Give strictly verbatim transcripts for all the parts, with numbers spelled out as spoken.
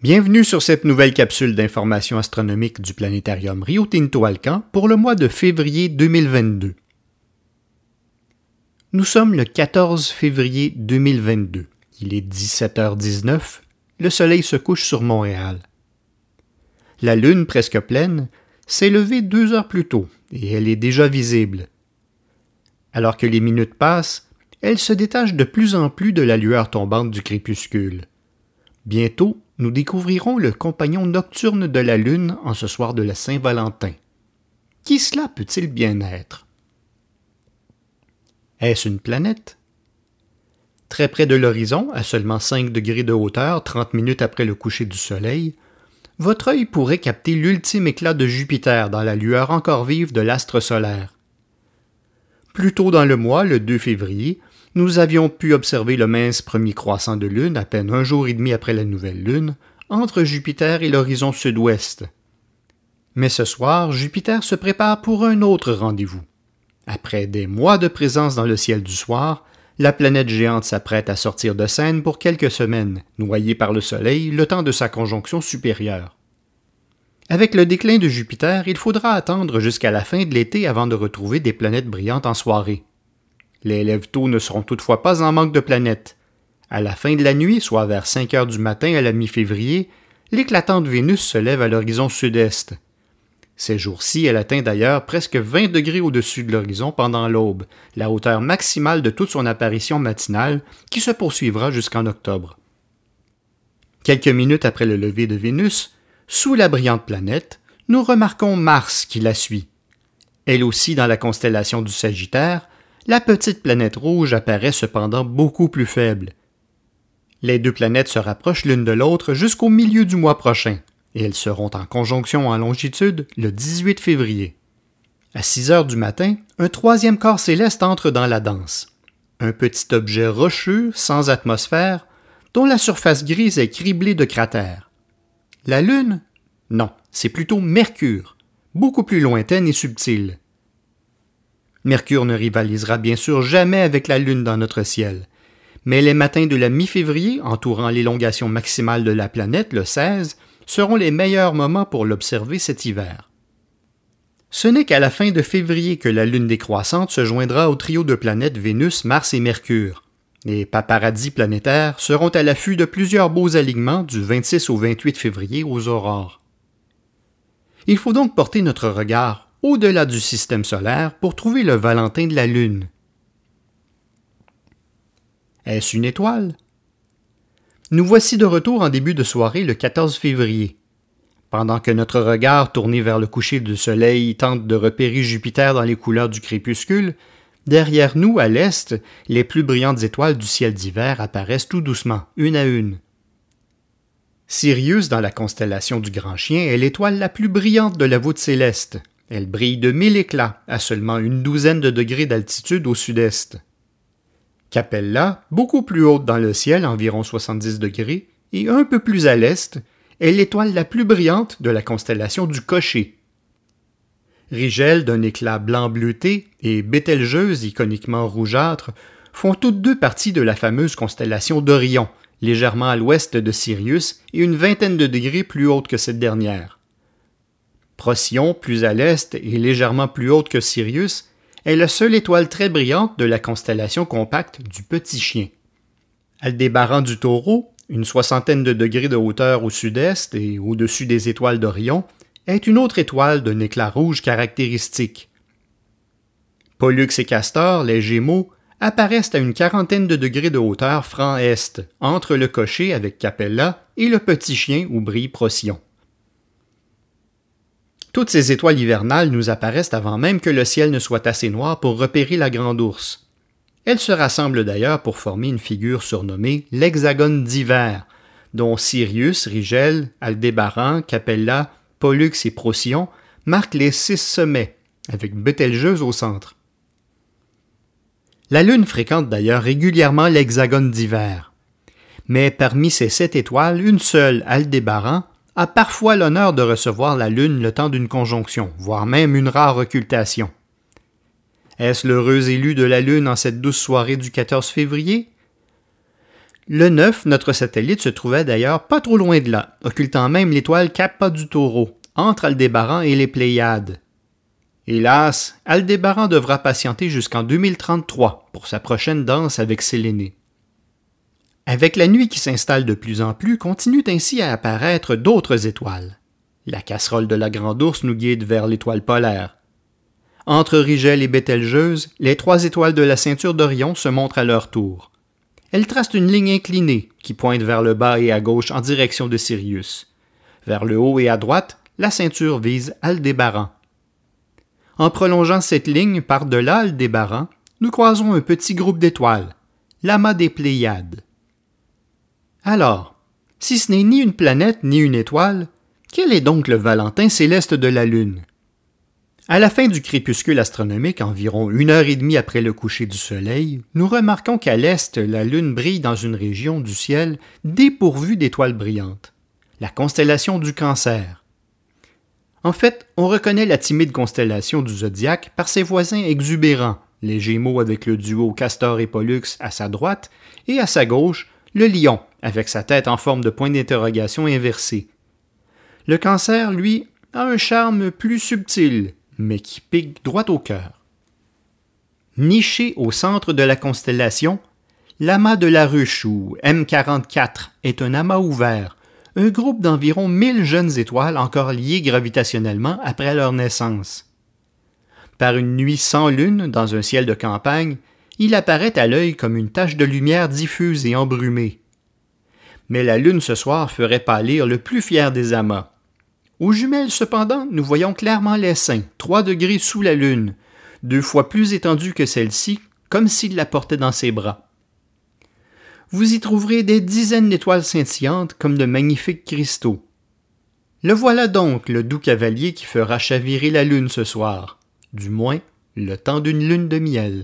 Bienvenue sur cette nouvelle capsule d'information astronomique du planétarium Rio Tinto Alcan pour le mois de février deux mille vingt-deux. Nous sommes le quatorze février deux mille vingt-deux. Il est dix-sept heures dix-neuf. Le soleil se couche sur Montréal. La lune, presque pleine, s'est levée deux heures plus tôt et elle est déjà visible. Alors que les minutes passent, elle se détache de plus en plus de la lueur tombante du crépuscule. Bientôt, nous découvrirons le compagnon nocturne de la Lune en ce soir de la Saint-Valentin. Qui cela peut-il bien être? Est-ce une planète? Très près de l'horizon, à seulement cinq degrés de hauteur, trente minutes après le coucher du Soleil, votre œil pourrait capter l'ultime éclat de Jupiter dans la lueur encore vive de l'astre solaire. Plus tôt dans le mois, le deux février, nous avions pu observer le mince premier croissant de lune à peine un jour et demi après la nouvelle lune, entre Jupiter et l'horizon sud-ouest. Mais ce soir, Jupiter se prépare pour un autre rendez-vous. Après des mois de présence dans le ciel du soir, la planète géante s'apprête à sortir de scène pour quelques semaines, noyée par le Soleil le temps de sa conjonction supérieure. Avec le déclin de Jupiter, il faudra attendre jusqu'à la fin de l'été avant de retrouver des planètes brillantes en soirée. Les lève-tôt ne seront toutefois pas en manque de planètes. À la fin de la nuit, soit vers cinq heures du matin à la mi-février, l'éclatante Vénus se lève à l'horizon sud-est. Ces jours-ci, elle atteint d'ailleurs presque vingt degrés au-dessus de l'horizon pendant l'aube, la hauteur maximale de toute son apparition matinale qui se poursuivra jusqu'en octobre. Quelques minutes après le lever de Vénus, sous la brillante planète, nous remarquons Mars qui la suit. Elle aussi dans la constellation du Sagittaire, la petite planète rouge apparaît cependant beaucoup plus faible. Les deux planètes se rapprochent l'une de l'autre jusqu'au milieu du mois prochain, et elles seront en conjonction en longitude le dix-huit février. À six heures du matin, un troisième corps céleste entre dans la danse. Un petit objet rocheux, sans atmosphère, dont la surface grise est criblée de cratères. La Lune? Non, c'est plutôt Mercure, beaucoup plus lointaine et subtile. Mercure ne rivalisera bien sûr jamais avec la Lune dans notre ciel, mais les matins de la mi-février, entourant l'élongation maximale de la planète, le seize, seront les meilleurs moments pour l'observer cet hiver. Ce n'est qu'à la fin de février que la Lune décroissante se joindra au trio de planètes Vénus, Mars et Mercure. Les paparazzis planétaires seront à l'affût de plusieurs beaux alignements du vingt-six au vingt-huit février aux aurores. Il faut donc porter notre regard au-delà du système solaire pour trouver le Valentin de la Lune. Est-ce une étoile? Nous voici de retour en début de soirée le quatorze février. Pendant que notre regard tourné vers le coucher du Soleil tente de repérer Jupiter dans les couleurs du crépuscule, derrière nous, à l'est, les plus brillantes étoiles du ciel d'hiver apparaissent tout doucement, une à une. Sirius, dans la constellation du Grand Chien, est l'étoile la plus brillante de la voûte céleste. Elle brille de mille éclats, à seulement une douzaine de degrés d'altitude au sud-est. Capella, beaucoup plus haute dans le ciel, environ soixante-dix degrés, et un peu plus à l'est, est l'étoile la plus brillante de la constellation du Cocher. Rigel, d'un éclat blanc bleuté, et Bételgeuse, iconiquement rougeâtre, font toutes deux partie de la fameuse constellation d'Orion, légèrement à l'ouest de Sirius et une vingtaine de degrés plus haute que cette dernière. Procyon, plus à l'est et légèrement plus haute que Sirius, est la seule étoile très brillante de la constellation compacte du Petit Chien. Aldébaran du Taureau, une soixantaine de degrés de hauteur au sud-est et au-dessus des étoiles d'Orion, est une autre étoile d'un éclat rouge caractéristique. Pollux et Castor, les Gémeaux, apparaissent à une quarantaine de degrés de hauteur franc est, entre le Cocher avec Capella et le Petit Chien où brille Procyon. Toutes ces étoiles hivernales nous apparaissent avant même que le ciel ne soit assez noir pour repérer la Grande Ourse. Elles se rassemblent d'ailleurs pour former une figure surnommée l'hexagone d'hiver, dont Sirius, Rigel, Aldébaran, Capella, Pollux et Procyon marquent les six sommets, avec Bételgeuse au centre. La Lune fréquente d'ailleurs régulièrement l'hexagone d'hiver. Mais parmi ces sept étoiles, une seule, Aldébaran, a parfois l'honneur de recevoir la Lune le temps d'une conjonction, voire même une rare occultation. Est-ce l'heureux élu de la Lune en cette douce soirée du quatorze février? Le neuf, notre satellite, se trouvait d'ailleurs pas trop loin de là, occultant même l'étoile Kappa du Taureau, entre Aldébaran et les Pléiades. Hélas, Aldébaran devra patienter jusqu'en deux mille trente-trois pour sa prochaine danse avec Séléné. Avec la nuit qui s'installe de plus en plus, continuent ainsi à apparaître d'autres étoiles. La casserole de la Grande Ourse nous guide vers l'étoile polaire. Entre Rigel et Bételgeuse, les trois étoiles de la ceinture d'Orion se montrent à leur tour. Elles tracent une ligne inclinée qui pointe vers le bas et à gauche en direction de Sirius. Vers le haut et à droite, la ceinture vise Aldébaran. En prolongeant cette ligne par-delà Aldébaran, nous croisons un petit groupe d'étoiles, l'amas des Pléiades. Alors, si ce n'est ni une planète ni une étoile, quel est donc le Valentin céleste de la Lune? À la fin du crépuscule astronomique, environ une heure et demie après le coucher du Soleil, nous remarquons qu'à l'est, la Lune brille dans une région du ciel dépourvue d'étoiles brillantes, la constellation du Cancer. En fait, on reconnaît la timide constellation du zodiaque par ses voisins exubérants, les Gémeaux avec le duo Castor et Pollux à sa droite, et à sa gauche, le Lion, avec sa tête en forme de point d'interrogation inversée. Le Cancer, lui, a un charme plus subtil, mais qui pique droit au cœur. Niché au centre de la constellation, l'amas de la Ruche, ou M quarante-quatre, est un amas ouvert, un groupe d'environ mille jeunes étoiles encore liées gravitationnellement après leur naissance. Par une nuit sans lune, dans un ciel de campagne, il apparaît à l'œil comme une tache de lumière diffuse et embrumée. Mais la lune ce soir ferait pâlir le plus fier des amas. Aux jumelles, cependant, nous voyons clairement l'essaim, trois degrés sous la lune, deux fois plus étendue que celle-ci, comme s'il la portait dans ses bras. Vous y trouverez des dizaines d'étoiles scintillantes comme de magnifiques cristaux. Le voilà donc, le doux cavalier qui fera chavirer la lune ce soir, du moins le temps d'une lune de miel.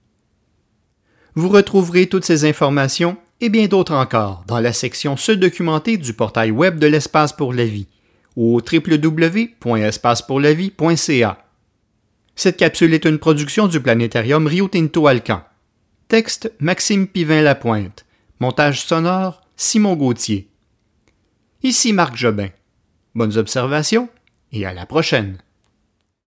Vous retrouverez toutes ces informations et bien d'autres encore dans la section Se documenter du portail web de l'Espace pour la vie au w w w point espace pour la vie point c a. Cette capsule est une production du planétarium Rio Tinto Alcan. Texte Maxime Pivin-Lapointe. Montage sonore Simon Gauthier. Ici Marc Jobin. Bonnes observations et à la prochaine.